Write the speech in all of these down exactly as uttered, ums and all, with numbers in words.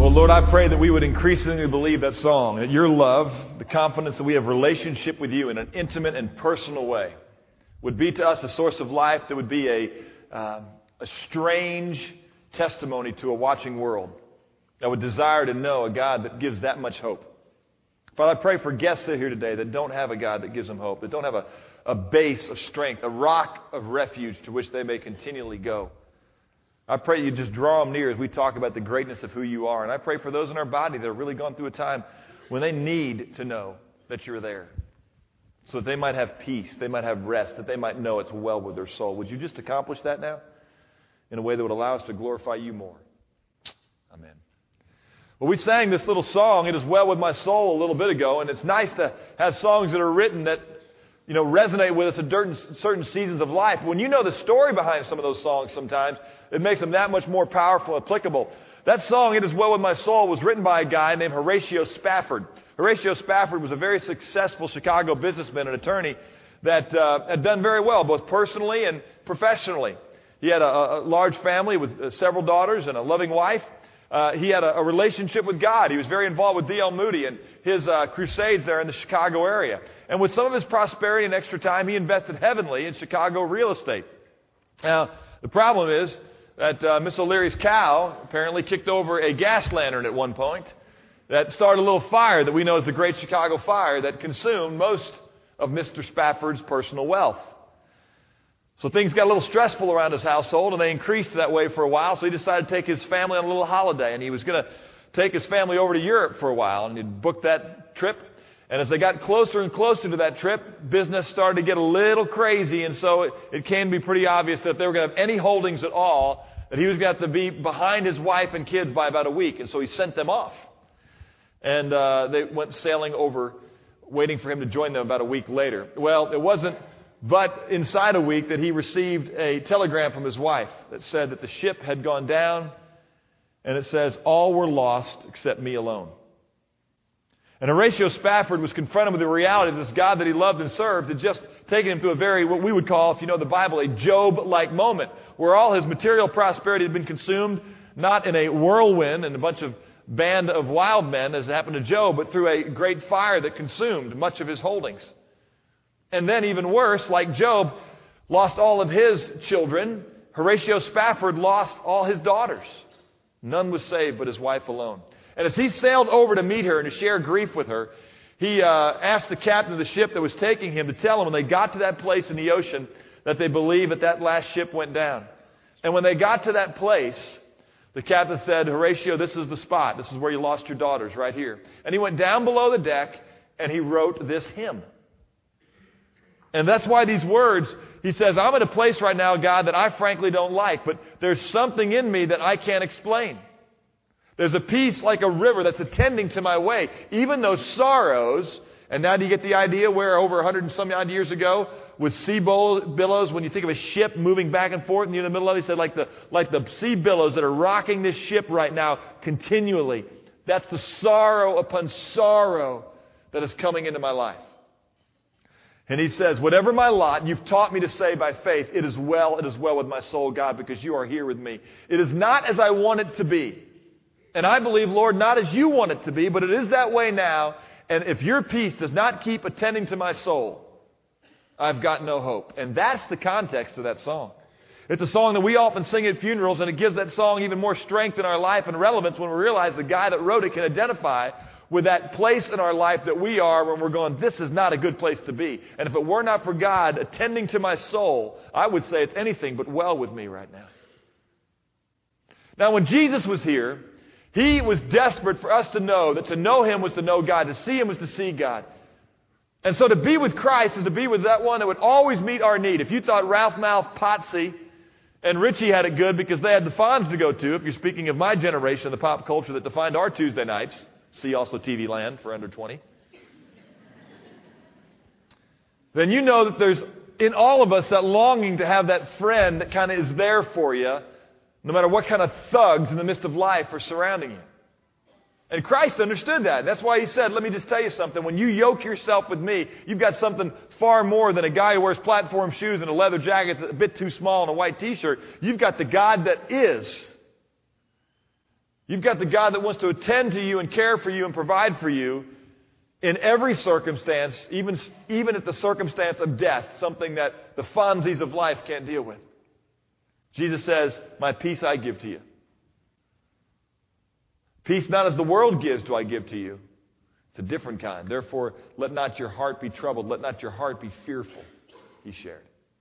Well, Lord, I pray that we would increasingly believe that song, that your love, the confidence that we have relationship with you in an intimate and personal way, would be to us a source of life that would be a, uh, a strange testimony to a watching world that would desire to know a God that gives that much hope. Father, I pray for guests that are here today that don't have a God that gives them hope, that don't have a, a base of strength, a rock of refuge to which they may continually go. I pray you just draw them near as we talk about the greatness of who you are. And I pray for those in our body that have really gone through a time when they need to know that you're there so that they might have peace, they might have rest, that they might know it's well with their soul. Would you just accomplish that now in a way that would allow us to glorify you more? Amen. Well, we sang this little song, It Is Well With My Soul, a little bit ago, and it's nice to have songs that are written that, you know, resonate with us at certain, certain seasons of life. When you know the story behind some of those songs sometimes, it makes them that much more powerful and applicable. That song, It Is Well With My Soul, was written by a guy named Horatio Spafford. Horatio Spafford was a very successful Chicago businessman and attorney that uh, had done very well, both personally and professionally. He had a, a large family with uh, several daughters and a loving wife. Uh, he had a, a relationship with God. He was very involved with D L Moody and his uh, crusades there in the Chicago area. And with some of his prosperity and extra time, he invested heavily in Chicago real estate. Now, the problem is that uh, Miss O'Leary's cow apparently kicked over a gas lantern at one point that started a little fire that we know as the Great Chicago Fire that consumed most of Mister Spafford's personal wealth. So things got a little stressful around his household, and they increased that way for a while, so he decided to take his family on a little holiday, and he was going to take his family over to Europe for a while, and he'd booked that trip. And as they got closer and closer to that trip, business started to get a little crazy, and so it, it came to be pretty obvious that if they were going to have any holdings at all, that he was going to have to be behind his wife and kids by about a week, and so he sent them off. And uh, they went sailing over, waiting for him to join them about a week later. Well, it wasn't but inside a week that he received a telegram from his wife that said that the ship had gone down, and it says, all were lost except me alone. And Horatio Spafford was confronted with the reality that this God that he loved and served had just taken him to a very, what we would call, if you know the Bible, a Job-like moment, where all his material prosperity had been consumed, not in a whirlwind and a bunch of band of wild men, as happened to Job, but through a great fire that consumed much of his holdings. And then even worse, like Job lost all of his children, Horatio Spafford lost all his daughters. None was saved but his wife alone. And as he sailed over to meet her and to share grief with her, he uh, asked the captain of the ship that was taking him to tell him when they got to that place in the ocean that they believe that that last ship went down. And when they got to that place, the captain said, Horatio, this is the spot. This is where you lost your daughters, right here. And he went down below the deck and he wrote this hymn. And that's why these words, he says, I'm at a place right now, God, that I frankly don't like, but there's something in me that I can't explain. There's a peace like a river that's attending to my way. Even those sorrows, and now do you get the idea where over a hundred and some odd years ago, with sea billows, when you think of a ship moving back and forth, and you're in the middle of it, he said, like the, like the sea billows that are rocking this ship right now continually. That's the sorrow upon sorrow that is coming into my life. And he says, whatever my lot, you've taught me to say by faith, it is well, it is well with my soul, God, because you are here with me. It is not as I want it to be. And I believe, Lord, not as you want it to be, but it is that way now. And if your peace does not keep attending to my soul, I've got no hope. And that's the context of that song. It's a song that we often sing at funerals, and it gives that song even more strength in our life and relevance when we realize the guy that wrote it can identify with that place in our life that we are when we're going, this is not a good place to be. And if it were not for God attending to my soul, I would say it's anything but well with me right now. Now, when Jesus was here, he was desperate for us to know that to know him was to know God, to see him was to see God. And so to be with Christ is to be with that one that would always meet our need. If you thought Ralph Mouth, Potsy, and Richie had it good because they had the Fonz to go to, if you're speaking of my generation, the pop culture that defined our Tuesday nights, see also T V Land for under twenty, then you know that there's in all of us that longing to have that friend that kind of is there for you, no matter what kind of thugs in the midst of life are surrounding you. And Christ understood that. That's why he said, let me just tell you something. When you yoke yourself with me, you've got something far more than a guy who wears platform shoes and a leather jacket that's a bit too small and a white t-shirt. You've got the God that is. You've got the God that wants to attend to you and care for you and provide for you in every circumstance, even, even at the circumstance of death, something that the Fonzies of life can't deal with. Jesus says, my peace I give to you. Peace not as the world gives do I give to you. It's a different kind. Therefore, let not your heart be troubled. Let not your heart be fearful, he shared.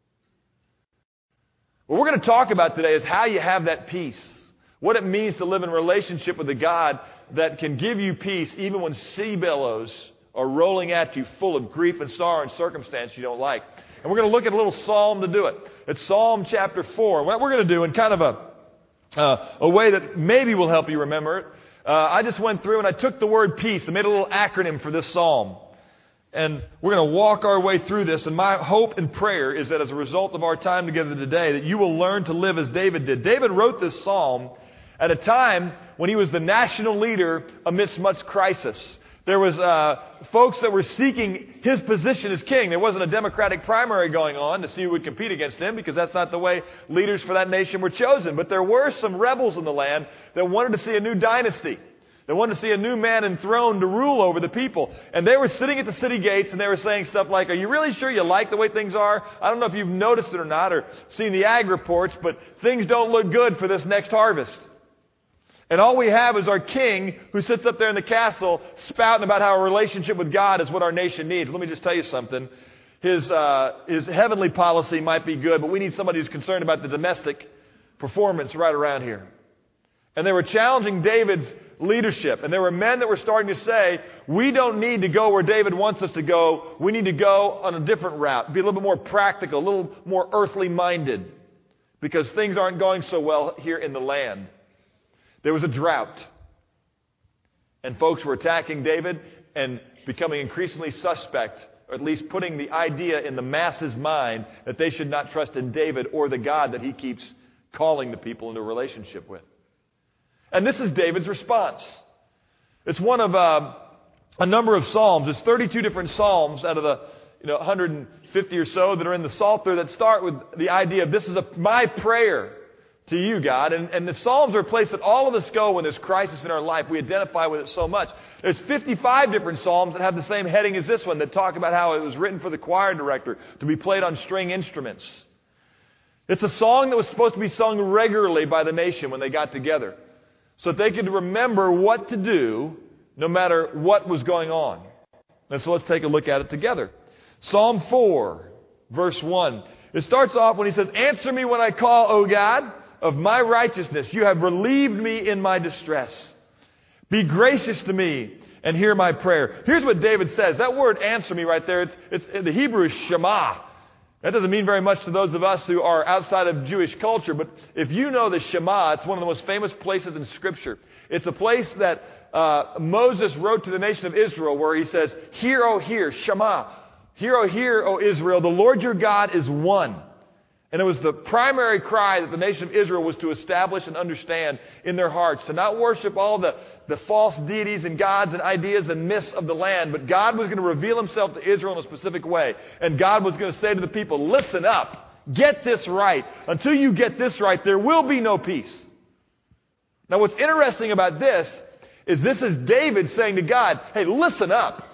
What we're going to talk about today is how you have that peace. What it means to live in relationship with a God that can give you peace even when sea billows are rolling at you full of grief and sorrow and circumstance you don't like. And we're going to look at a little psalm to do it. It's Psalm chapter four. What we're going to do in kind of a, uh, a way that maybe will help you remember it, uh, I just went through and I took the word peace and made a little acronym for this psalm. And we're going to walk our way through this. And my hope and prayer is that as a result of our time together today, that you will learn to live as David did. David wrote this psalm at a time when he was the national leader amidst much crisis. There was uh, folks that were seeking his position as king. There wasn't a Democratic primary going on to see who would compete against him, because that's not the way leaders for that nation were chosen. But there were some rebels in the land that wanted to see a new dynasty. They wanted to see a new man enthroned to rule over the people. And they were sitting at the city gates and they were saying stuff like, are you really sure you like the way things are? I don't know if you've noticed it or not or seen the ag reports, but things don't look good for this next harvest. And all we have is our king who sits up there in the castle spouting about how a relationship with God is what our nation needs. Let me just tell you something. His, uh, his heavenly policy might be good, but we need somebody who's concerned about the domestic performance right around here. And they were challenging David's leadership. And there were men that were starting to say, we don't need to go where David wants us to go. We need to go on a different route. Be a little bit more practical, a little more earthly minded. Because things aren't going so well here in the land. There was a drought. And folks were attacking David and becoming increasingly suspect, or at least putting the idea in the masses' mind that they should not trust in David or the God that he keeps calling the people into a relationship with. And this is David's response. It's one of uh, a number of psalms. There's thirty-two different psalms out of the you know one hundred fifty or so that are in the Psalter that start with the idea of this is a, my prayer to you, God. And, and the Psalms are a place that all of us go when there's crisis in our life. We identify with it so much. There's fifty-five different Psalms that have the same heading as this one that talk about how it was written for the choir director to be played on string instruments. It's a song that was supposed to be sung regularly by the nation when they got together, so that they could remember what to do no matter what was going on. And so let's take a look at it together. Psalm four, verse one. It starts off when he says, answer me when I call, O God, of my righteousness. You have relieved me in my distress. Be gracious to me and hear my prayer. Here's what David says. That word answer me right there, it's, it's the Hebrew is Shema. That doesn't mean very much to those of us who are outside of Jewish culture, but if you know the Shema, it's one of the most famous places in Scripture. It's a place that uh, Moses wrote to the nation of Israel where he says, hear, O hear, Shema. Hear, O hear, O Israel, the Lord your God is one. And it was the primary cry that the nation of Israel was to establish and understand in their hearts, to not worship all the, the false deities and gods and ideas and myths of the land, but God was going to reveal himself to Israel in a specific way. And God was going to say to the people, listen up, get this right. Until you get this right, there will be no peace. Now what's interesting about this is this is David saying to God, hey, listen up.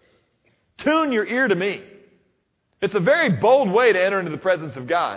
Tune your ear to me. It's a very bold way to enter into the presence of God.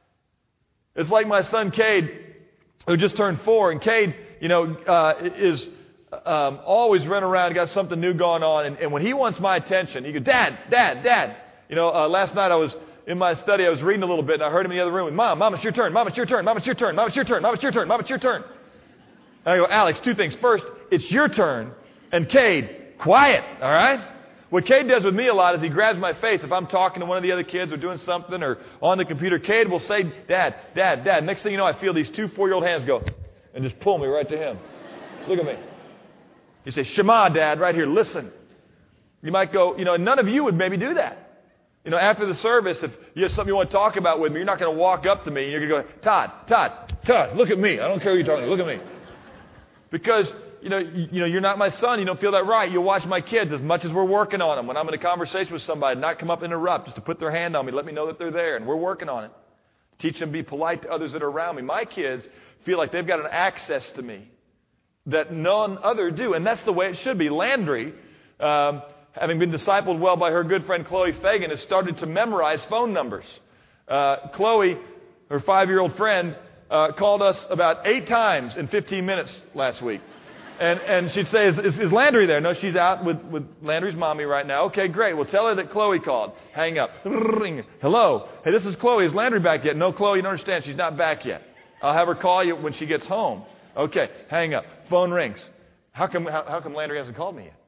It's like my son Cade, who just turned four, and Cade, you know, uh, is um, always running around, got something new going on, and, and when he wants my attention, he goes, Dad, Dad, Dad. You know, uh, last night I was in my study, I was reading a little bit, and I heard him in the other room, with, Mom, Mom, it's your turn, Mom, it's your turn, Mom, it's your turn, Mom, it's your turn, Mom, it's your turn, Mom, it's your turn. And I go, Alex, two things. First, it's your turn, and Cade, quiet, all right? What Cade does with me a lot is he grabs my face. If I'm talking to one of the other kids or doing something or on the computer, Cade will say, Dad, Dad, Dad. Next thing you know, I feel these two four-year-old hands go and just pull me right to him. Look at me. You say, Shema, Dad, right here, listen. You might go, you know, none of you would maybe do that. You know, after the service, if you have something you want to talk about with me, you're not going to walk up to me and you're going to go, Todd, Todd, Todd, look at me. I don't care who you're talking to. Look at me. Because You know, you, you know, you're not my son. You don't feel that right. You'll watch my kids as much as we're working on them. When I'm in a conversation with somebody, not come up and interrupt, just to put their hand on me, let me know that they're there, and we're working on it. Teach them to be polite to others that are around me. My kids feel like they've got an access to me that none other do. And that's the way it should be. Landry, um, having been discipled well by her good friend Chloe Fagan, has started to memorize phone numbers. Uh, Chloe, her five-year-old friend, uh, called us about eight times in fifteen minutes last week. And, and she'd say, is, is, is Landry there? No, she's out with, with Landry's mommy right now. Okay, great. Well, tell her that Chloe called. Hang up. Ring. Hello. Hey, this is Chloe. Is Landry back yet? No, Chloe, you don't understand. She's not back yet. I'll have her call you when she gets home. Okay, hang up. Phone rings. How come, how, how come Landry hasn't called me yet?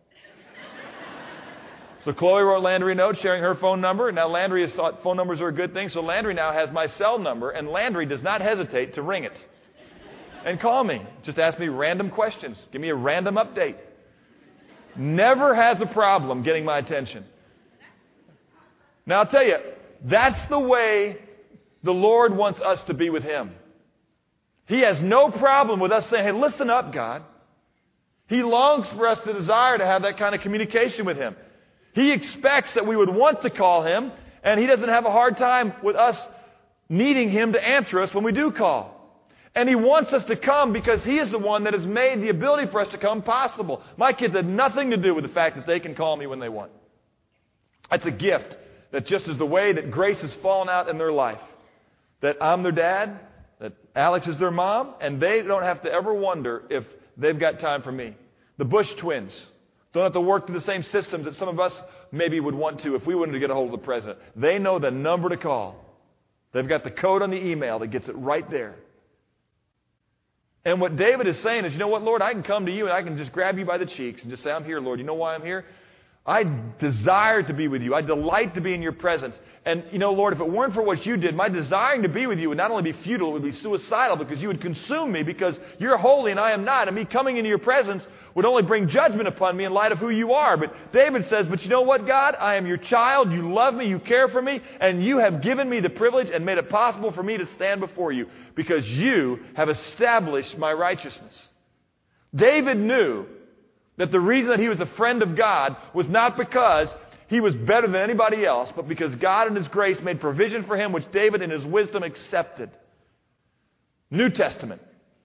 So Chloe wrote Landry a note sharing her phone number. And now Landry has thought phone numbers are a good thing. So Landry now has my cell number. And Landry does not hesitate to ring it and call me. Just ask me random questions. Give me a random update. Never has a problem getting my attention. Now I'll tell you, that's the way the Lord wants us to be with Him. He has no problem with us saying, hey, listen up, God. He longs for us to desire to have that kind of communication with Him. He expects that we would want to call Him, and He doesn't have a hard time with us needing Him to answer us when we do call. And He wants us to come because He is the one that has made the ability for us to come possible. My kids had nothing to do with the fact that they can call me when they want. That's a gift that just is the way that grace has fallen out in their life. That I'm their dad, that Alex is their mom, and they don't have to ever wonder if they've got time for me. The Bush twins don't have to work through the same systems that some of us maybe would want to if we wanted to get a hold of the president. They know the number to call. They've got the code on the email that gets it right there. And what David is saying is, you know what, Lord, I can come to you and I can just grab you by the cheeks and just say, I'm here, Lord. You know why I'm here? I desire to be with you. I delight to be in your presence. And, you know, Lord, if it weren't for what you did, my desiring to be with you would not only be futile, it would be suicidal because you would consume me because you're holy and I am not. And me coming into your presence would only bring judgment upon me in light of who you are. But David says, but you know what, God? I am your child. You love me. You care for me. And you have given me the privilege and made it possible for me to stand before you because you have established my righteousness. David knew that the reason that he was a friend of God was not because he was better than anybody else, but because God in His grace made provision for him, which David in his wisdom accepted. New Testament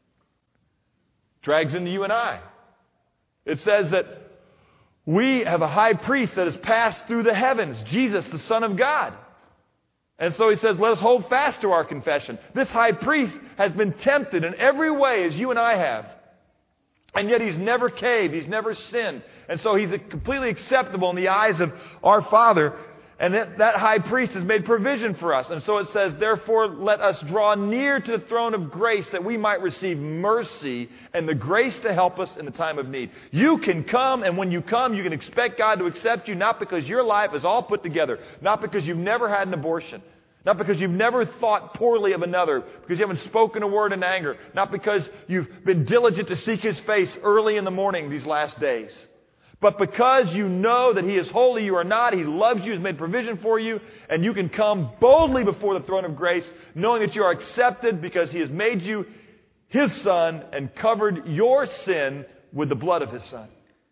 drags into you and I. It says that we have a high priest that has passed through the heavens, Jesus, the Son of God. And so he says, let us hold fast to our confession. This high priest has been tempted in every way as you and I have. And yet He's never caved. He's never sinned. And so He's completely acceptable in the eyes of our Father. And that, that high priest has made provision for us. And so it says, therefore, let us draw near to the throne of grace that we might receive mercy and the grace to help us in the time of need. You can come, and when you come, you can expect God to accept you, not because your life is all put together, not because you've never had an abortion, not because you've never thought poorly of another, because you haven't spoken a word in anger, not because you've been diligent to seek His face early in the morning these last days, but because you know that He is holy, you are not, He loves you, has made provision for you, and you can come boldly before the throne of grace, knowing that you are accepted because He has made you His Son and covered your sin with the blood of His Son.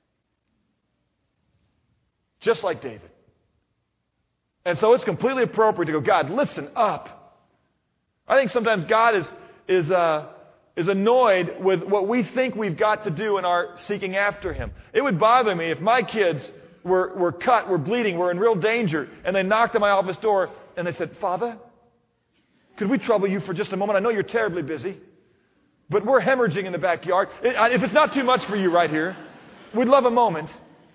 Just like David. And so it's completely appropriate to go, God, listen up. I think sometimes God is is uh, is annoyed with what we think we've got to do in our seeking after Him. It would bother me if my kids were, were cut, were bleeding, were in real danger, and they knocked on my office door and they said, Father, could we trouble you for just a moment? I know you're terribly busy, but we're hemorrhaging in the backyard. If it's not too much for you right here, we'd love a moment.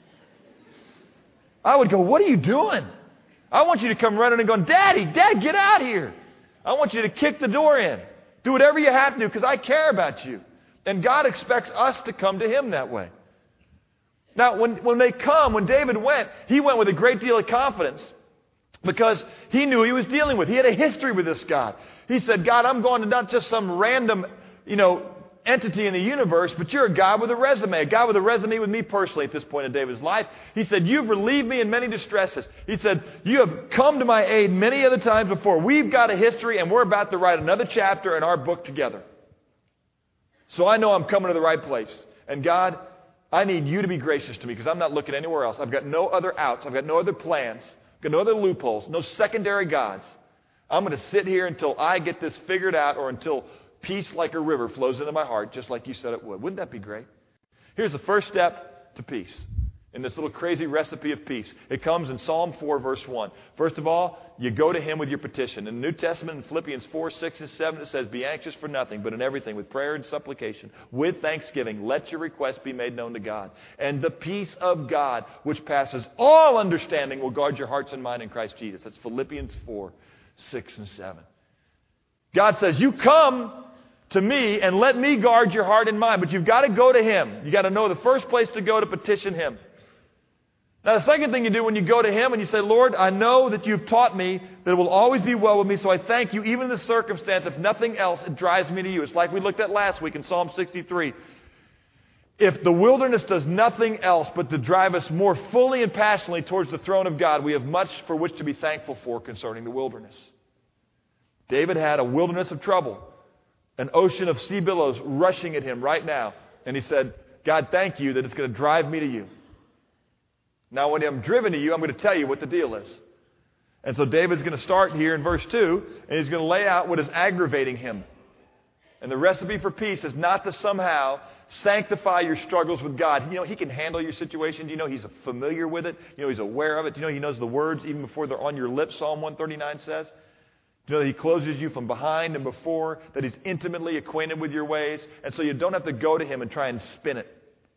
I would go, what are you doing? I want you to come running and go, Daddy, Dad, get out here. I want you to kick the door in. Do whatever you have to do because I care about you. And God expects us to come to Him that way. Now, when, when they come, when David went, he went with a great deal of confidence because he knew he was dealing with. He had a history with this God. He said, God, I'm going to not just some random, you know, entity in the universe, but you're a God with a resume, a God with a resume with me personally at this point in David's life. He said, you've relieved me in many distresses. He said, you have come to my aid many other times before. We've got a history and we're about to write another chapter in our book together. So I know I'm coming to the right place. And God, I need you to be gracious to me because I'm not looking anywhere else. I've got no other outs. I've got no other plans. I've got no other loopholes, no secondary gods. I'm going to sit here until I get this figured out or until Peace like a river flows into my heart, just like you said it would. Wouldn't that be great? Here's the first step to peace in this little crazy recipe of peace. It comes in Psalm four, verse one. First of all, you go to Him with your petition. In the New Testament, in Philippians four, six, and seven, it says, be anxious for nothing, but in everything, with prayer and supplication, with thanksgiving, let your requests be made known to God. And the peace of God, which passes all understanding, will guard your hearts and mind in Christ Jesus. That's Philippians four, six, and seven. God says, you come to me and let me guard your heart and mind, but you've got to go to Him. You've got to know the first place to go to petition Him. Now, the second thing you do when you go to Him and you say, Lord, I know that you've taught me that it will always be well with me, so I thank you, even in this circumstance, if nothing else, it drives me to you. It's like we looked at last week in Psalm sixty-three. If the wilderness does nothing else but to drive us more fully and passionately towards the throne of God, we have much for which to be thankful for concerning the wilderness. David had a wilderness of trouble, an ocean of sea billows rushing at him right now. And he said, God, thank you that it's going to drive me to you. Now, when I'm driven to you, I'm going to tell you what the deal is. And so David's going to start here in verse two, and he's going to lay out what is aggravating him. And the recipe for peace is not to somehow sanctify your struggles with God. You know, He can handle your situations. You know, He's familiar with it. You know, He's aware of it. You know, He knows the words even before they're on your lips, Psalm one thirty-nine says. You know that He closes you from behind and before, that He's intimately acquainted with your ways, and so you don't have to go to Him and try and spin it.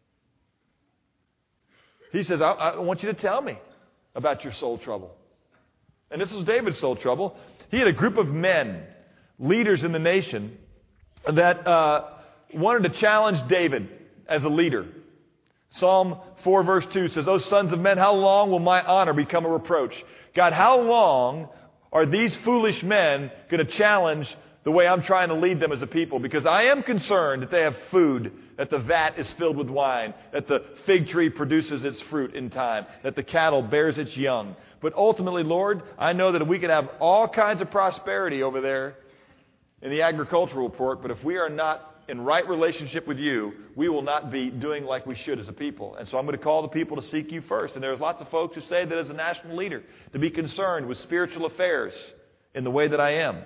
He says, I, I want you to tell me about your soul trouble. And this is David's soul trouble. He had a group of men, leaders in the nation, that uh, wanted to challenge David as a leader. Psalm four, verse two says, O sons of men, how long will my honor become a reproach? God, how long are these foolish men going to challenge the way I'm trying to lead them as a people? Because I am concerned that they have food, that the vat is filled with wine, that the fig tree produces its fruit in time, that the cattle bears its young. But ultimately, Lord, I know that we could have all kinds of prosperity over there in the agricultural report, but if we are not in right relationship with you, we will not be doing like we should as a people. And so I'm going to call the people to seek you first. And there's lots of folks who say that as a national leader, to be concerned with spiritual affairs in the way that I am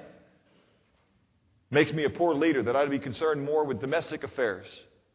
makes me a poor leader, that I ought to be concerned more with domestic affairs.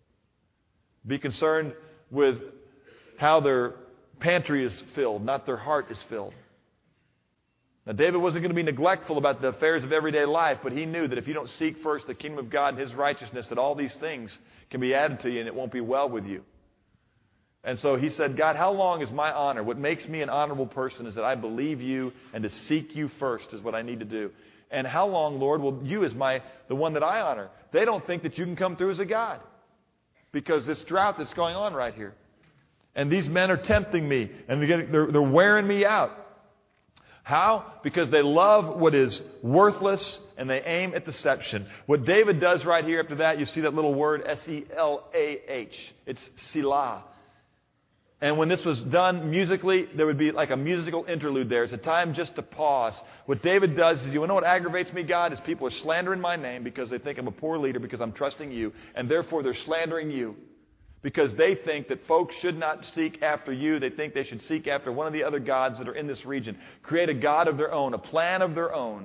Be concerned with how their pantry is filled, not their heart is filled. Now, David wasn't going to be neglectful about the affairs of everyday life, but he knew that if you don't seek first the kingdom of God and His righteousness, that all these things can be added to you and it won't be well with you. And so he said, God, how long is my honor? What makes me an honorable person is that I believe you, and to seek you first is what I need to do. And how long, Lord, will you as my the one that I honor? They don't think that you can come through as a God because this drought that's going on right here. And these men are tempting me, and they're, getting, they're, they're wearing me out. How? Because they love what is worthless and they aim at deception. What David does right here after that, you see that little word, S E L A H. It's Selah. And when this was done musically, there would be like a musical interlude there. It's a time just to pause. What David does is, you know what aggravates me, God, is people are slandering my name because they think I'm a poor leader because I'm trusting you. And therefore they're slandering you. Because they think that folks should not seek after you. They think they should seek after one of the other gods that are in this region. Create a god of their own, a plan of their own.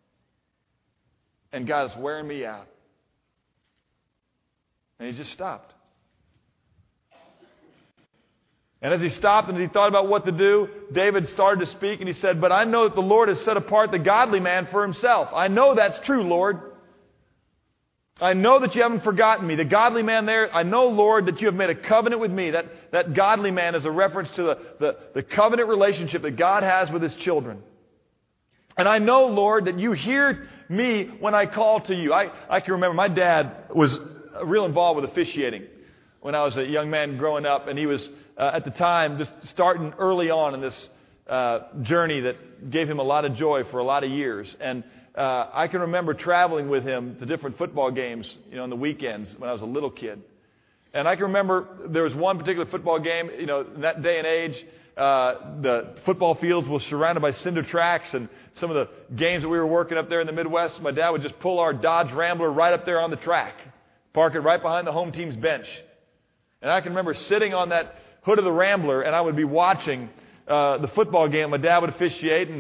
And God is wearing me out. And he just stopped. And as he stopped and he thought about what to do, David started to speak and he said, but I know that the Lord has set apart the godly man for Himself. I know that's true, Lord. I know that you haven't forgotten me. The godly man there, I know, Lord, that you have made a covenant with me. That, that godly man is a reference to the, the, the covenant relationship that God has with His children. And I know, Lord, that you hear me when I call to you. I, I can remember my dad was real involved with officiating when I was a young man growing up. And he was, uh, at the time, just starting early on in this uh, journey that gave him a lot of joy for a lot of years. And Uh, I can remember traveling with him to different football games, you know, on the weekends when I was a little kid. And I can remember there was one particular football game, you know, in that day and age, uh, the football fields were surrounded by cinder tracks, and some of the games that we were working up there in the Midwest, my dad would just pull our Dodge Rambler right up there on the track, park it right behind the home team's bench. And I can remember sitting on that hood of the Rambler, and I would be watching uh, the football game. My dad would officiate, and, and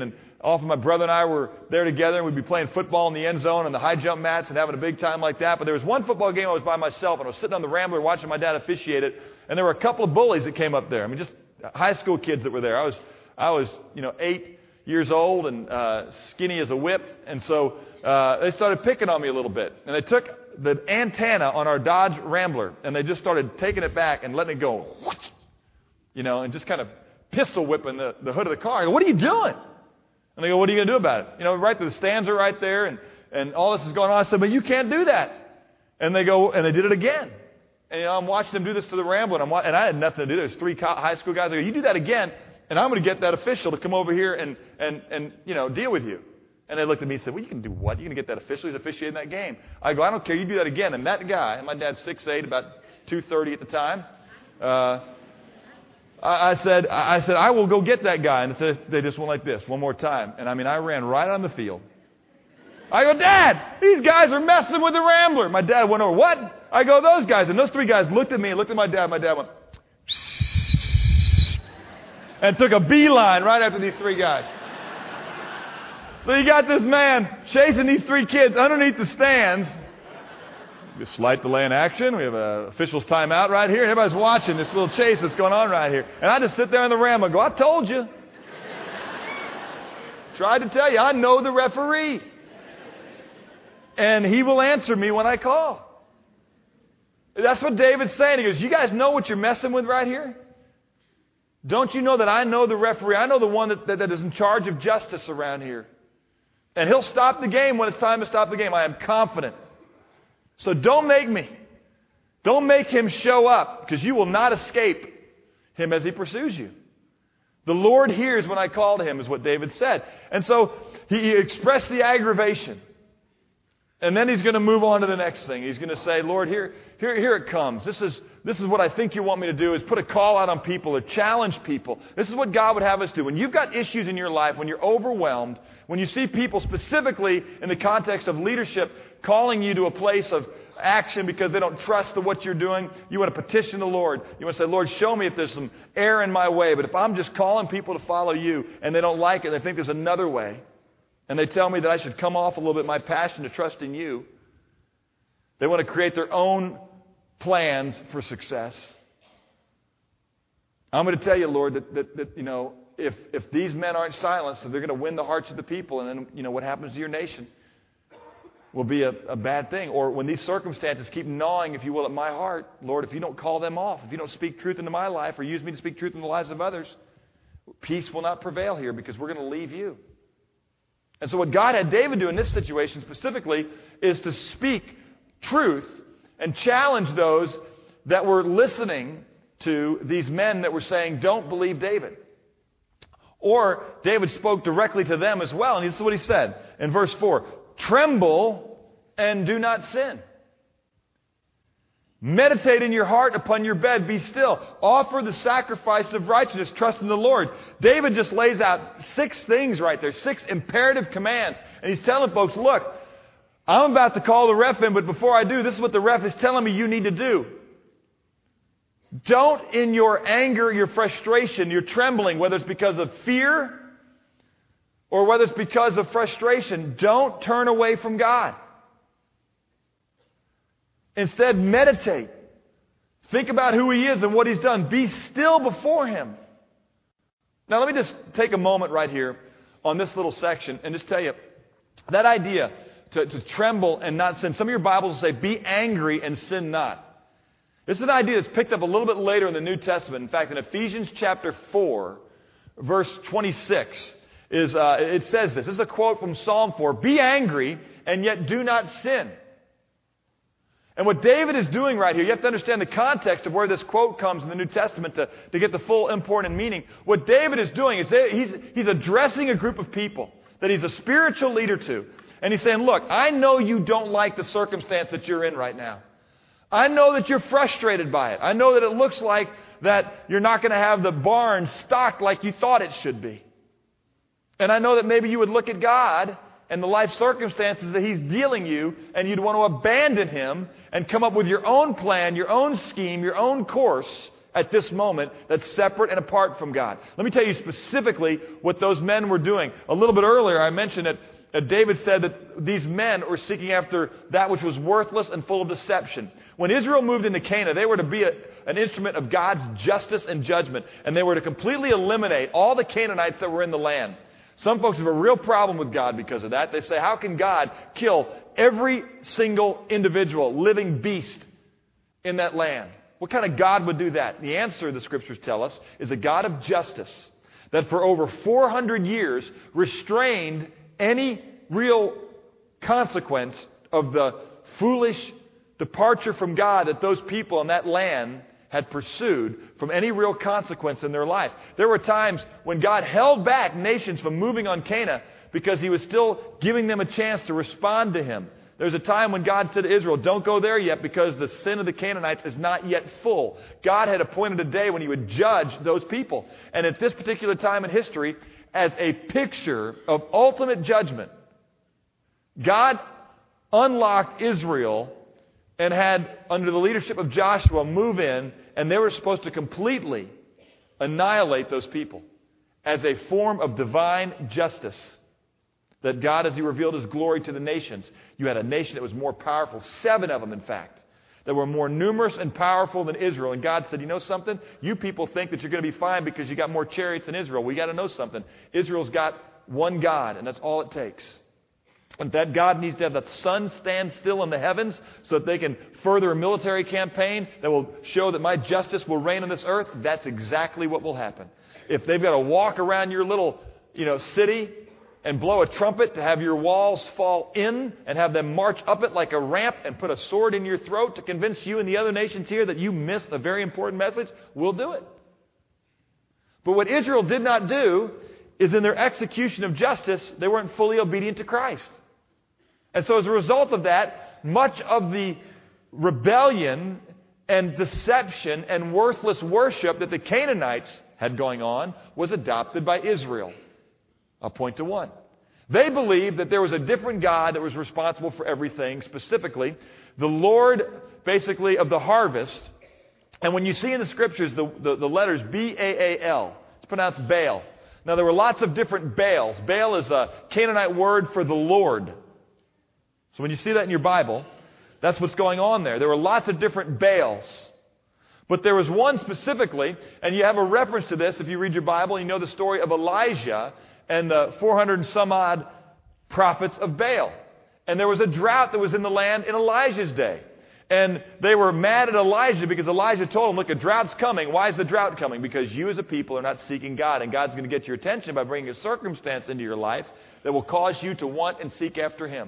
Often my brother and I were there together, and we'd be playing football in the end zone and the high jump mats and having a big time like that. But there was one football game I was by myself, and I was sitting on the Rambler watching my dad officiate it, and there were a couple of bullies that came up there. I mean, just high school kids that were there. I was, I was, you know, eight years old and uh, skinny as a whip, and so uh, they started picking on me a little bit. And they took the antenna on our Dodge Rambler, and they just started taking it back and letting it go, you know, and just kind of pistol whipping the, the hood of the car. I go, what are you doing? And they go, what are you going to do about it? You know, right there, the stands are right there, and, and all this is going on. I said, but you can't do that. And they go, and they did it again. And you know, I'm watching them do this to the Rambler, and, I'm, and I had nothing to do. There's three co- high school guys. I go, you do that again, and I'm going to get that official to come over here and, and, and you know, deal with you. And they looked at me and said, well, you can do what? You're going to get that official? He's officiating that game. I go, I don't care. You do that again. And that guy, and my dad's six eight, about two thirty at the time, uh, I, I said, I said, I will go get that guy. And it said, they just went like this one more time. And I mean, I ran right on the field. I go, Dad, these guys are messing with the Rambler. My dad went over, what? I go, those guys. And those three guys looked at me and looked at my dad. My dad went, and took a beeline right after these three guys. So you got this man chasing these three kids underneath the stands. A slight delay in action. We have an official's timeout right here. Everybody's watching this little chase that's going on right here. And I just sit there in the Rambler and go, I told you. Tried to tell you, I know the referee. And he will answer me when I call. That's what David's saying. He goes, you guys know what you're messing with right here? Don't you know that I know the referee? I know the one that, that, that is in charge of justice around here. And he'll stop the game when it's time to stop the game. I am confident. So don't make me. Don't make him show up, because you will not escape him as he pursues you. The Lord hears when I call to him, is what David said. And so he, he expressed the aggravation. And then he's going to move on to the next thing. He's going to say, Lord, here, here, here it comes. This is, this is what I think you want me to do, is put a call out on people or challenge people. This is what God would have us do. When you've got issues in your life, when you're overwhelmed, when you see people specifically in the context of leadership calling you to a place of action because they don't trust the what you're doing, you want to petition the Lord. You want to say, Lord, show me if there's some error in my way. But if I'm just calling people to follow you and they don't like it, they think there's another way, and they tell me that I should come off a little bit my passion to trust in you. They want to create their own plans for success. I'm going to tell you, Lord, that, that, that you know, if, if these men aren't silenced, they're going to win the hearts of the people. And then, you know, what happens to your nation will be a, a bad thing. Or when these circumstances keep gnawing, if you will, at my heart, Lord, if you don't call them off, if you don't speak truth into my life or use me to speak truth in the lives of others, peace will not prevail here, because we're going to leave you. And so what God had David do in this situation specifically is to speak truth and challenge those that were listening to these men that were saying, don't believe David. Or David spoke directly to them as well. And this is what he said in verse four. Tremble and do not sin. Meditate in your heart upon your bed. Be still. Offer the sacrifice of righteousness. Trust in the Lord. David just lays out six things right there. Six imperative commands. And he's telling folks, look, I'm about to call the ref in, but before I do, this is what the ref is telling me you need to do. Don't, in your anger, your frustration, your trembling, whether it's because of fear or whether it's because of frustration, don't turn away from God. Instead, meditate. Think about who He is and what He's done. Be still before Him. Now, let me just take a moment right here on this little section and just tell you, that idea to, to tremble and not sin. Some of your Bibles will say, be angry and sin not. This is an idea that's picked up a little bit later in the New Testament. In fact, in Ephesians chapter four, verse twenty-six, is uh, it says this. This is a quote from Psalm four. Be angry and yet do not sin. And what David is doing right here, you have to understand the context of where this quote comes in the New Testament to, to get the full import and meaning. What David is doing is he's, he's addressing a group of people that he's a spiritual leader to. And he's saying, look, I know you don't like the circumstance that you're in right now. I know that you're frustrated by it. I know that it looks like that you're not going to have the barn stocked like you thought it should be. And I know that maybe you would look at God and the life circumstances that He's dealing you, and you'd want to abandon Him and come up with your own plan, your own scheme, your own course, at this moment that's separate and apart from God. Let me tell you specifically what those men were doing. A little bit earlier, I mentioned that uh, David said that these men were seeking after that which was worthless and full of deception. When Israel moved into Canaan, they were to be a, an instrument of God's justice and judgment, and they were to completely eliminate all the Canaanites that were in the land. Some folks have a real problem with God because of that. They say, how can God kill every single individual, living beast in that land? What kind of God would do that? The answer, the Scriptures tell us, is a God of justice that for over four hundred years restrained any real consequence of the foolish departure from God that those people in that land had pursued, from any real consequence in their life. There were times when God held back nations from moving on Canaan because He was still giving them a chance to respond to Him. There's a time when God said to Israel, don't go there yet because the sin of the Canaanites is not yet full. God had appointed a day when He would judge those people. And at this particular time in history, as a picture of ultimate judgment, God unlocked Israel and had, under the leadership of Joshua, move in, and they were supposed to completely annihilate those people as a form of divine justice. That God, as He revealed His glory to the nations, you had a nation that was more powerful, seven of them, in fact, that were more numerous and powerful than Israel. And God said, you know something? You people think that you're going to be fine because you got more chariots than Israel. We got to know something. Israel's got one God, and that's all it takes. And that God needs to have the sun stand still in the heavens so that they can further a military campaign that will show that my justice will reign on this earth. That's exactly what will happen. If they've got to walk around your little, you know, city and blow a trumpet to have your walls fall in and have them march up it like a ramp and put a sword in your throat to convince you and the other nations here that you missed a very important message, we'll do it. But what Israel did not do is in their execution of justice, they weren't fully obedient to Christ. And so as a result of that, much of the rebellion and deception and worthless worship that the Canaanites had going on was adopted by Israel. I'll point to one. They believed that there was a different God that was responsible for everything, specifically the Lord, basically, of the harvest. And when you see in the Scriptures the, the, the letters B A A L, it's pronounced Baal. Now, there were lots of different Baals. Baal is a Canaanite word for the Lord. So when you see that in your Bible, that's what's going on there. There were lots of different Baals. But there was one specifically, and you have a reference to this if you read your Bible, you know the story of Elijah and the four hundred and some odd prophets of Baal. And there was a drought that was in the land in Elijah's day. And they were mad at Elijah because Elijah told them, look, a drought's coming. Why is the drought coming? Because you as a people are not seeking God. And God's going to get your attention by bringing a circumstance into your life that will cause you to want and seek after Him.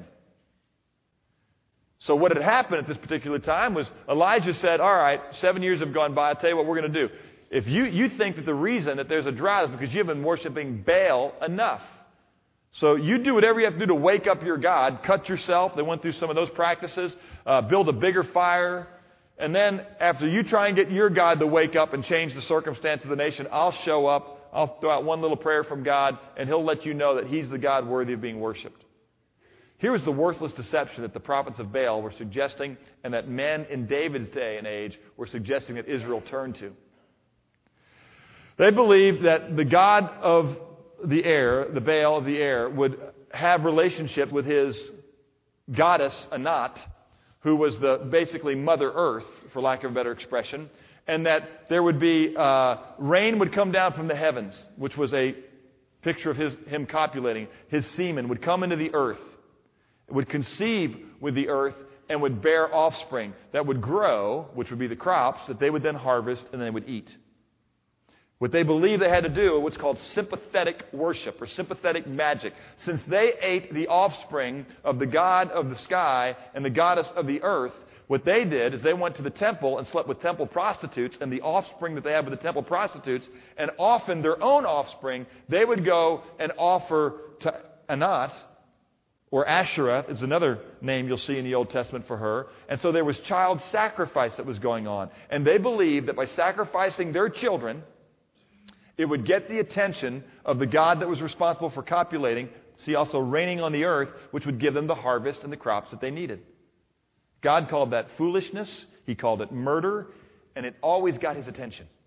So what had happened at this particular time was Elijah said, all right, seven years have gone by. I'll tell you what we're going to do. If you, you think that the reason that there's a drought is because you've been worshiping Baal enough. So you do whatever you have to do to wake up your God. Cut yourself. They went through some of those practices. Uh, build a bigger fire. And then after you try and get your God to wake up and change the circumstance of the nation, I'll show up. I'll throw out one little prayer from God, and He'll let you know that He's the God worthy of being worshipped. Here was the worthless deception that the prophets of Baal were suggesting, and that men in David's day and age were suggesting that Israel turn to. They believed that the God of the air, the Baal of the air, would have relationship with his goddess Anat, who was the basically Mother Earth, for lack of a better expression, and that there would be uh, rain would come down from the heavens, which was a picture of his him copulating. His semen would come into the earth, would conceive with the earth, and would bear offspring that would grow, which would be the crops that they would then harvest and they would eat. What they believed they had to do was what's called sympathetic worship or sympathetic magic. Since they ate the offspring of the god of the sky and the goddess of the earth, what they did is they went to the temple and slept with temple prostitutes, and the offspring that they had with the temple prostitutes, and often their own offspring, they would go and offer to Anat, or Asherah is another name you'll see in the Old Testament for her. And so there was child sacrifice that was going on. And they believed that by sacrificing their children, it would get the attention of the God that was responsible for copulating, see also raining on the earth, which would give them the harvest and the crops that they needed. God called that foolishness. He called it murder. And it always got His attention.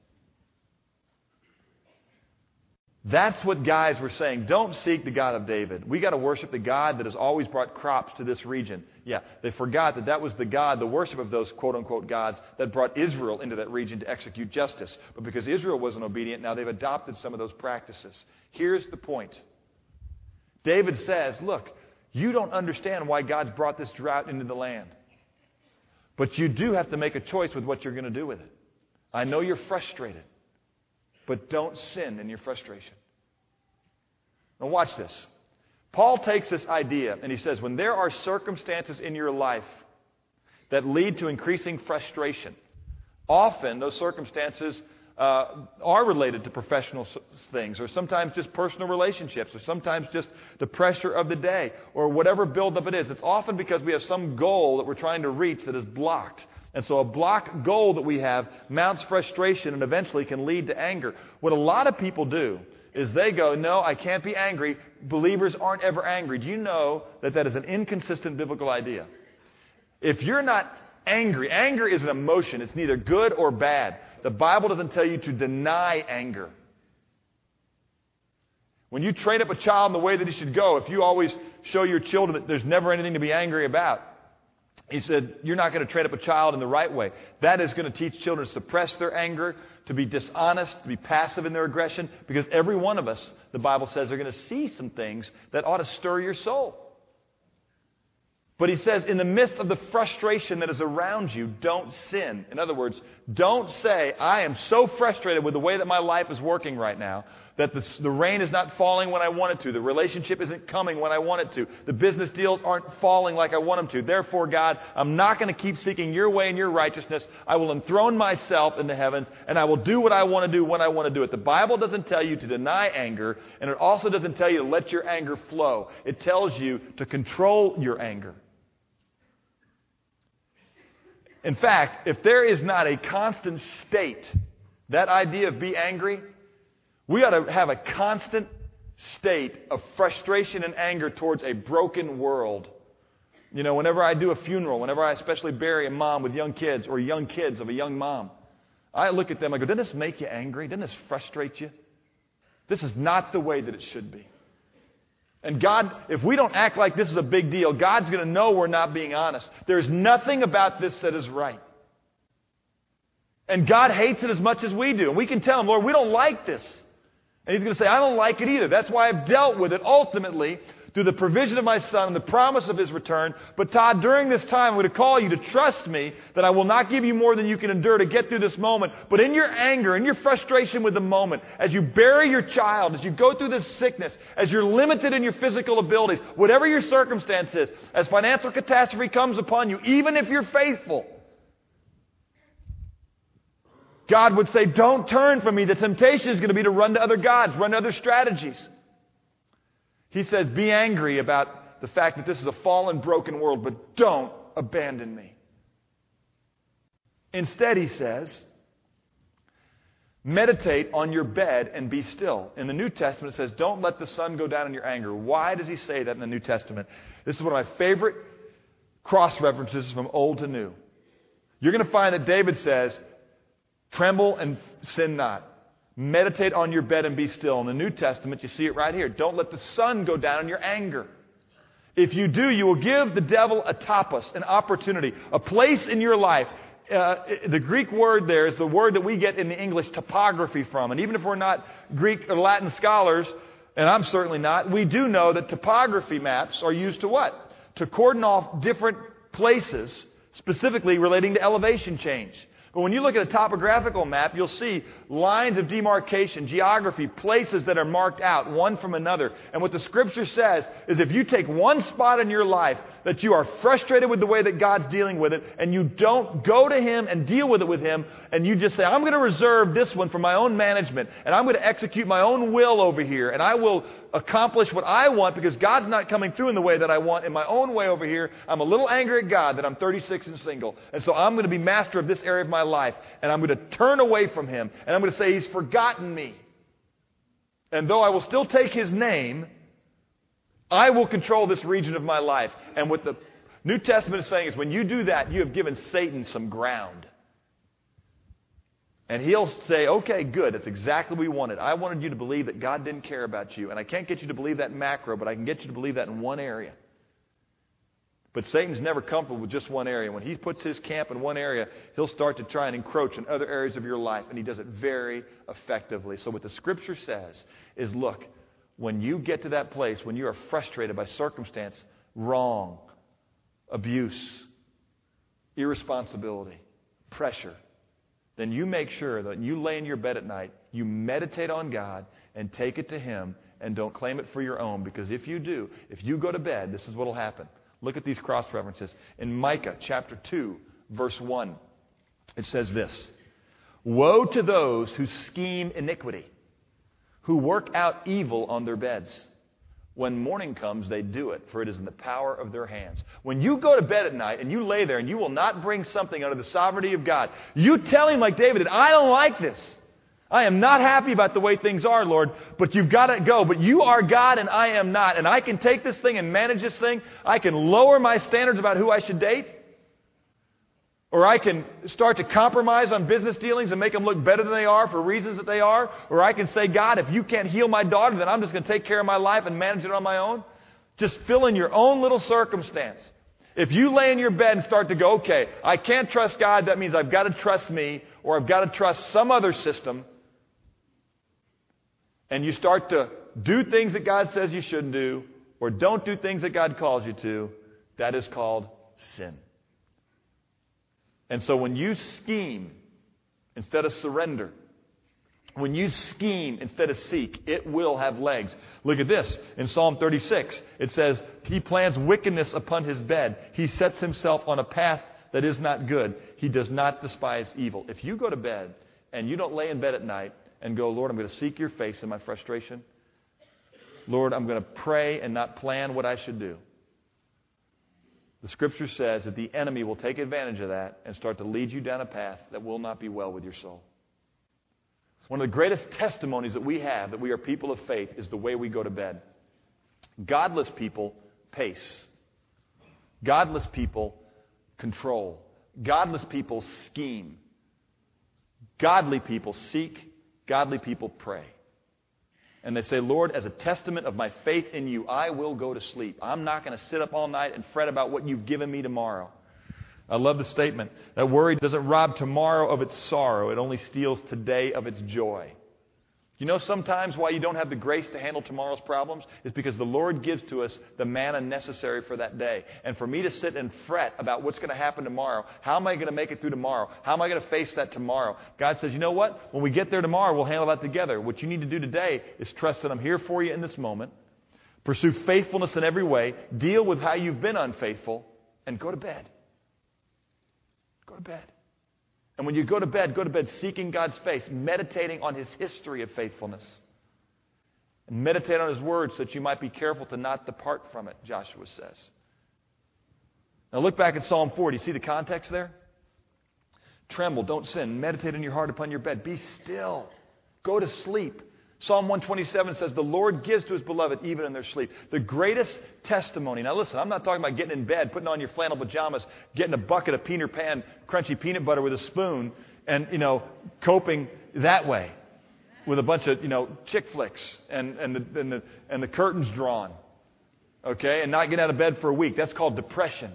That's what guys were saying. Don't seek the God of David. We got to worship the God that has always brought crops to this region. Yeah, they forgot that that was the God, the worship of those quote-unquote gods that brought Israel into that region to execute justice. But because Israel wasn't obedient, now they've adopted some of those practices. Here's the point. David says, look, you don't understand why God's brought this drought into the land. But you do have to make a choice with what you're going to do with it. I know you're frustrated. But don't sin in your frustration. Now watch this. Paul takes this idea and he says, when there are circumstances in your life that lead to increasing frustration, often those circumstances uh, are related to professional things, or sometimes just personal relationships, or sometimes just the pressure of the day, or whatever buildup it is. It's often because we have some goal that we're trying to reach that is blocked. And so a blocked goal that we have mounts frustration and eventually can lead to anger. What a lot of people do is they go, no, I can't be angry. Believers aren't ever angry. Do you know that that is an inconsistent biblical idea? If you're not angry, anger is an emotion. It's neither good or bad. The Bible doesn't tell you to deny anger. When you train up a child in the way that he should go, if you always show your children that there's never anything to be angry about, he said, you're not going to train up a child in the right way. That is going to teach children to suppress their anger, to be dishonest, to be passive in their aggression, because every one of us, the Bible says, are going to see some things that ought to stir your soul. But he says, in the midst of the frustration that is around you, don't sin. In other words, don't say, I am so frustrated with the way that my life is working right now, that the, the rain is not falling when I want it to. The relationship isn't coming when I want it to. The business deals aren't falling like I want them to. Therefore, God, I'm not going to keep seeking your way and your righteousness. I will enthrone myself in the heavens, and I will do what I want to do when I want to do it. The Bible doesn't tell you to deny anger, and it also doesn't tell you to let your anger flow. It tells you to control your anger. In fact, if there is not a constant state, that idea of be angry, we ought to have a constant state of frustration and anger towards a broken world. You know, whenever I do a funeral, whenever I especially bury a mom with young kids or young kids of a young mom, I look at them, I go, doesn't this make you angry? Doesn't this frustrate you? This is not the way that it should be. And God, if we don't act like this is a big deal, God's going to know we're not being honest. There's nothing about this that is right. And God hates it as much as we do. And we can tell Him, Lord, we don't like this. And He's going to say, I don't like it either. That's why I've dealt with it ultimately through the provision of my Son and the promise of His return. But Todd, during this time, I'm going to call you to trust me that I will not give you more than you can endure to get through this moment. But in your anger, in your frustration with the moment, as you bury your child, as you go through this sickness, as you're limited in your physical abilities, whatever your circumstance is, as financial catastrophe comes upon you, even if you're faithful, God would say, don't turn from me. The temptation is going to be to run to other gods, run to other strategies. He says, be angry about the fact that this is a fallen, broken world, but don't abandon me. Instead, he says, meditate on your bed and be still. In the New Testament, it says, don't let the sun go down in your anger. Why does he say that in the New Testament? This is one of my favorite cross-references from Old to New. You're going to find that David says, tremble and sin not. Meditate on your bed and be still. In the New Testament, you see it right here. Don't let the sun go down in your anger. If you do, you will give the devil a topos, an opportunity, a place in your life. Uh, the Greek word there is the word that we get in the English topography from. And even if we're not Greek or Latin scholars, and I'm certainly not, we do know that topography maps are used to what? To cordon off different places, specifically relating to elevation change. But when you look at a topographical map, you'll see lines of demarcation, geography, places that are marked out, one from another. And what the Scripture says is if you take one spot in your life that you are frustrated with the way that God's dealing with it, and you don't go to Him and deal with it with Him, and you just say, I'm going to reserve this one for my own management, and I'm going to execute my own will over here, and I will accomplish what I want because God's not coming through in the way that I want in my own way over here. I'm a little angry at God that I'm thirty-six and single. And so I'm going to be master of this area of my life. And I'm going to turn away from Him. And I'm going to say, He's forgotten me. And though I will still take His name, I will control this region of my life. And what the New Testament is saying is when you do that, you have given Satan some ground. And He'll say, okay, good, that's exactly what we wanted. I wanted you to believe that God didn't care about you. And I can't get you to believe that in macro, but I can get you to believe that in one area. But Satan's never comfortable with just one area. When he puts his camp in one area, he'll start to try and encroach in other areas of your life, and he does it very effectively. So what the Scripture says is, look, when you get to that place, when you are frustrated by circumstance, wrong, abuse, irresponsibility, pressure, then you make sure that you lay in your bed at night, you meditate on God and take it to Him and don't claim it for your own. Because if you do, if you go to bed, this is what will happen. Look at these cross references. In Micah chapter two, verse one, it says this: Woe to those who scheme iniquity, who work out evil on their beds. When morning comes, they do it, for it is in the power of their hands. When you go to bed at night and you lay there and you will not bring something under the sovereignty of God, you tell Him like David did, I don't like this. I am not happy about the way things are, Lord, but you've got to go. But you are God and I am not. And I can take this thing and manage this thing. I can lower my standards about who I should date. Or I can start to compromise on business dealings and make them look better than they are for reasons that they are. Or I can say, God, if you can't heal my daughter, then I'm just going to take care of my life and manage it on my own. Just fill in your own little circumstance. If you lay in your bed and start to go, okay, I can't trust God, that means I've got to trust me, or I've got to trust some other system, and you start to do things that God says you shouldn't do, or don't do things that God calls you to, that is called sin. And so when you scheme instead of surrender, when you scheme instead of seek, it will have legs. Look at this. In Psalm thirty-six, it says, He plans wickedness upon His bed. He sets Himself on a path that is not good. He does not despise evil. If you go to bed and you don't lay in bed at night and go, Lord, I'm going to seek your face in my frustration. Lord, I'm going to pray and not plan what I should do. The Scripture says that the enemy will take advantage of that and start to lead you down a path that will not be well with your soul. One of the greatest testimonies that we have that we are people of faith is the way we go to bed. Godless people pace. Godless people control. Godless people scheme. Godly people seek. Godly people pray. And they say, Lord, as a testament of my faith in you, I will go to sleep. I'm not going to sit up all night and fret about what you've given me tomorrow. I love the statement that worry doesn't rob tomorrow of its sorrow. It only steals today of its joy. You know sometimes why you don't have the grace to handle tomorrow's problems is because the Lord gives to us the manna necessary for that day. And for me to sit and fret about what's going to happen tomorrow, how am I going to make it through tomorrow? How am I going to face that tomorrow? God says, you know what? When we get there tomorrow, we'll handle that together. What you need to do today is trust that I'm here for you in this moment. Pursue faithfulness in every way. Deal with how you've been unfaithful. And go to bed. Go to bed. And when you go to bed, go to bed seeking God's face, meditating on His history of faithfulness. And meditate on His word so that you might be careful to not depart from it, Joshua says. Now look back at Psalm four. Do you see the context there? Tremble, don't sin. Meditate in your heart upon your bed. Be still. Go to sleep. Psalm one twenty-seven says, the Lord gives to His beloved even in their sleep. The greatest testimony. Now listen, I'm not talking about getting in bed, putting on your flannel pajamas, getting a bucket of Peter Pan crunchy peanut butter with a spoon and, you know, coping that way with a bunch of, you know, chick flicks and, and, the, and, the, and the curtains drawn. Okay? And not getting out of bed for a week. That's called depression.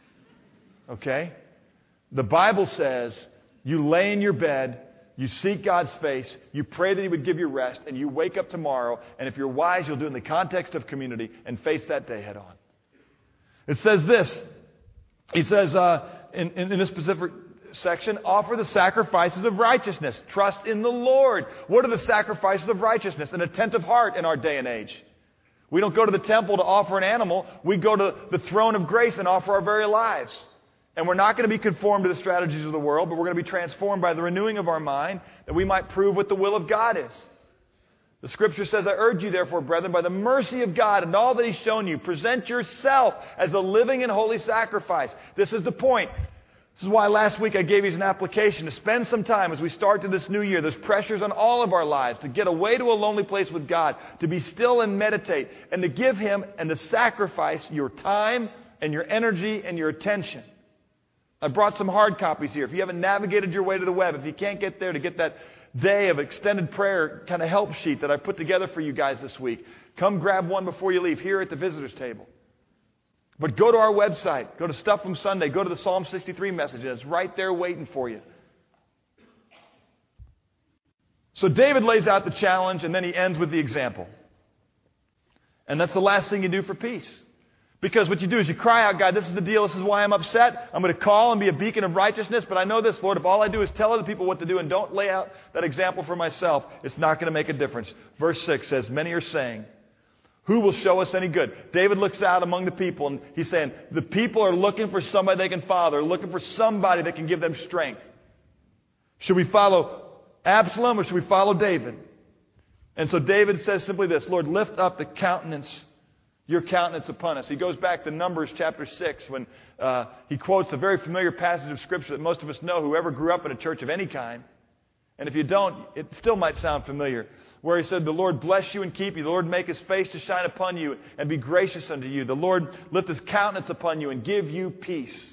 Okay? The Bible says you lay in your bed, you seek God's face, you pray that He would give you rest, and you wake up tomorrow, and if you're wise, you'll do it in the context of community and face that day head on. It says this. He says uh, in, in, in this specific section, offer the sacrifices of righteousness. Trust in the Lord. What are the sacrifices of righteousness? An attentive heart in our day and age. We don't go to the temple to offer an animal. We go to the throne of grace and offer our very lives. And we're not going to be conformed to the strategies of the world, but we're going to be transformed by the renewing of our mind that we might prove what the will of God is. The Scripture says, I urge you therefore, brethren, by the mercy of God and all that He's shown you, present yourself as a living and holy sacrifice. This is the point. This is why last week I gave you an application to spend some time as we start to this new year. There's pressures on all of our lives to get away to a lonely place with God, to be still and meditate, and to give Him and to sacrifice your time and your energy and your attention I brought some hard copies here. If you haven't navigated your way to the web, if you can't get there to get that day of extended prayer kind of help sheet that I put together for you guys this week, come grab one before you leave here at the visitors table. But go to our website. Go to Stuff from Sunday. Go to the Psalm sixty-three message. It's right there waiting for you. So David lays out the challenge, and then he ends with the example. And that's the last thing you do for peace. Because what you do is you cry out, God, this is the deal. This is why I'm upset. I'm going to call and be a beacon of righteousness. But I know this, Lord, if all I do is tell other people what to do and don't lay out that example for myself, it's not going to make a difference. Verse six says, many are saying, who will show us any good? David looks out among the people and he's saying, the people are looking for somebody they can follow. They're looking for somebody that can give them strength. Should we follow Absalom or should we follow David? And so David says simply this, Lord, lift up the countenance, your countenance upon us. He goes back to Numbers chapter six when uh, he quotes a very familiar passage of Scripture that most of us know, whoever grew up in a church of any kind. And if you don't, it still might sound familiar. Where he said, the Lord bless you and keep you. The Lord make his face to shine upon you and be gracious unto you. The Lord lift his countenance upon you and give you peace.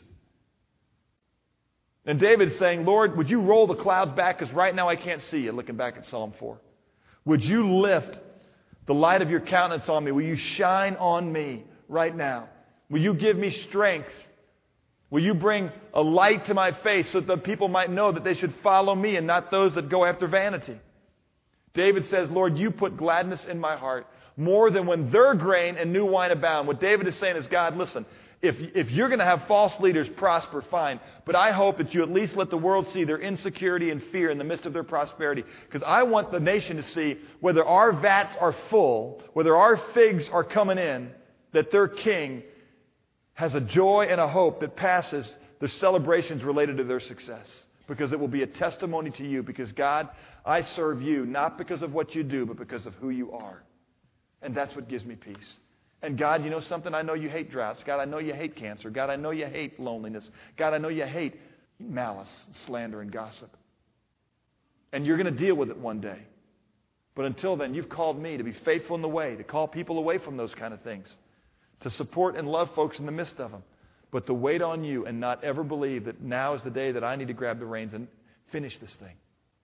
And David's saying, Lord, would you roll the clouds back? Because right now I can't see you. Looking back at Psalm four. Would you lift the light of your countenance on me? Will you shine on me right now? Will you give me strength? Will you bring a light to my face so that people might know that they should follow me and not those that go after vanity? David says, Lord, you put gladness in my heart more than when their grain and new wine abound. What David is saying is, God, listen, if, if you're going to have false leaders prosper, fine. But I hope that you at least let the world see their insecurity and fear in the midst of their prosperity. Because I want the nation to see whether our vats are full, whether our figs are coming in, that their king has a joy and a hope that passes the celebrations related to their success. Because it will be a testimony to you. Because, God, I serve you not because of what you do, but because of who you are. And that's what gives me peace. And God, you know something? I know you hate droughts. God, I know you hate cancer. God, I know you hate loneliness. God, I know you hate malice, slander, and gossip. And you're going to deal with it one day. But until then, you've called me to be faithful in the way, to call people away from those kind of things, to support and love folks in the midst of them. But to wait on you and not ever believe that now is the day that I need to grab the reins and finish this thing.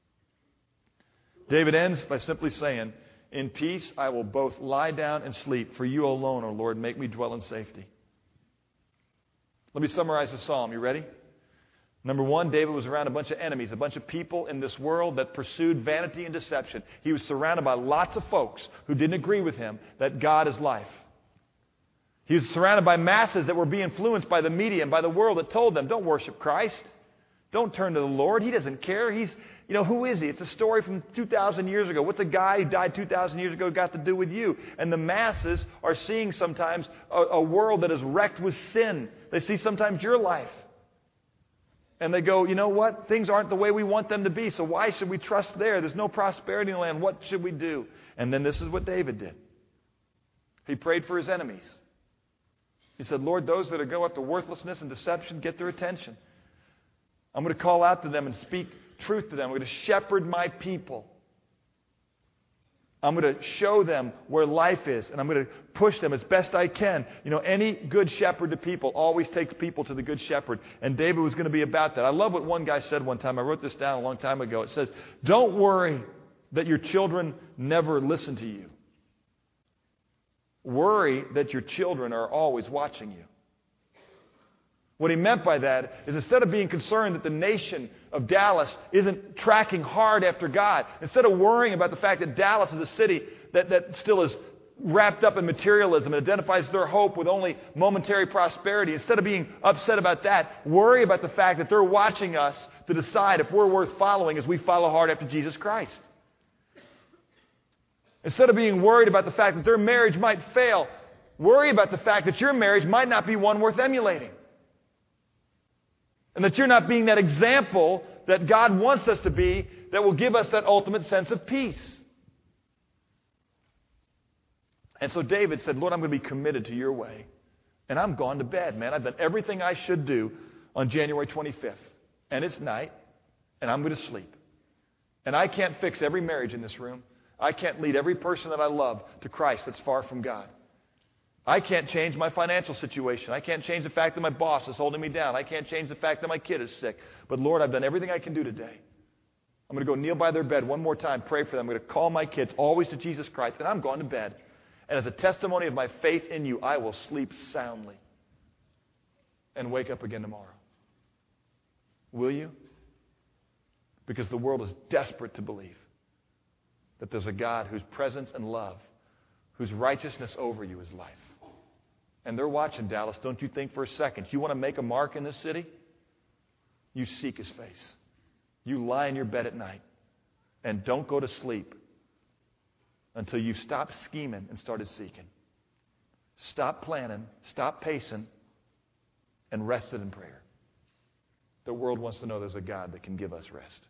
David ends by simply saying, in peace I will both lie down and sleep, for you alone, O Lord, make me dwell in safety. Let me summarize the psalm. You ready? Number one, David was around a bunch of enemies, a bunch of people in this world that pursued vanity and deception. He was surrounded by lots of folks who didn't agree with him that God is life. He was surrounded by masses that were being influenced by the media and by the world that told them, don't worship Christ. Don't turn to the Lord. He doesn't care. He's, you know, who is he? It's a story from two thousand years ago. What's a guy who died two thousand years ago got to do with you? And the masses are seeing sometimes a, a world that is wrecked with sin. They see sometimes your life. And they go, you know what? Things aren't the way we want them to be, so why should we trust there? There's no prosperity in the land. What should we do? And then this is what David did. He prayed for his enemies. He said, Lord, those that are go after worthlessness and deception, get their attention. I'm going to call out to them and speak truth to them. I'm going to shepherd my people. I'm going to show them where life is, and I'm going to push them as best I can. You know, any good shepherd to people always takes people to the good shepherd, and David was going to be about that. I love what one guy said one time. I wrote this down a long time ago. It says, don't worry that your children never listen to you. Worry that your children are always watching you. What he meant by that is instead of being concerned that the nation of Dallas isn't tracking hard after God, instead of worrying about the fact that Dallas is a city that, that still is wrapped up in materialism and identifies their hope with only momentary prosperity, instead of being upset about that, worry about the fact that they're watching us to decide if we're worth following as we follow hard after Jesus Christ. Instead of being worried about the fact that their marriage might fail, worry about the fact that your marriage might not be one worth emulating. And that you're not being that example that God wants us to be that will give us that ultimate sense of peace. And so David said, Lord, I'm going to be committed to your way. And I'm gone to bed, man. I've done everything I should do on January twenty-fifth. And it's night, and I'm going to sleep. And I can't fix every marriage in this room. I can't lead every person that I love to Christ that's far from God. I can't change my financial situation. I can't change the fact that my boss is holding me down. I can't change the fact that my kid is sick. But Lord, I've done everything I can do today. I'm going to go kneel by their bed one more time, pray for them. I'm going to call my kids always to Jesus Christ, and I'm going to bed. And as a testimony of my faith in you, I will sleep soundly and wake up again tomorrow. Will you? Because the world is desperate to believe that there's a God whose presence and love, whose righteousness over you is life. And they're watching, Dallas. Don't you think for a second. You want to make a mark in this city? You seek His face. You lie in your bed at night and don't go to sleep until you've stopped scheming and started seeking. Stop planning, stop pacing, and rested in prayer. The world wants to know there's a God that can give us rest.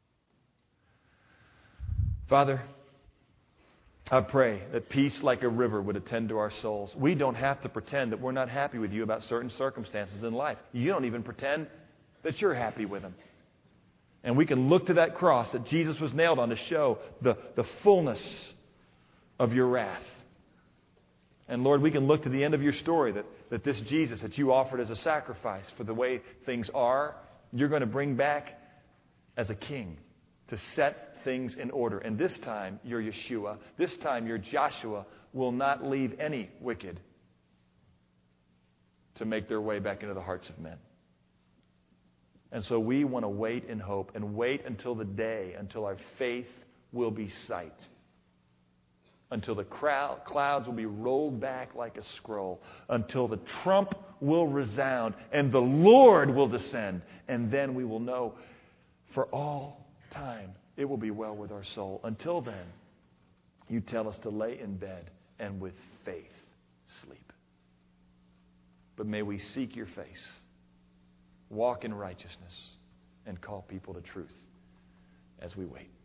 Father, I pray that peace like a river would attend to our souls. We don't have to pretend that we're not happy with you about certain circumstances in life. You don't even pretend that you're happy with them. And we can look to that cross that Jesus was nailed on to show the, the fullness of your wrath. And Lord, we can look to the end of your story that, that this Jesus that you offered as a sacrifice for the way things are, you're going to bring back as a king to set things in order. And this time, your Yeshua, this time your Joshua will not leave any wicked to make their way back into the hearts of men. And so we want to wait in hope and wait until the day, until our faith will be sight. Until the crowd, clouds will be rolled back like a scroll. Until the trump will resound and the Lord will descend. And then we will know for all time it will be well with our soul. Until then, you tell us to lay in bed and with faith sleep. But may we seek your face, walk in righteousness, and call people to truth as we wait.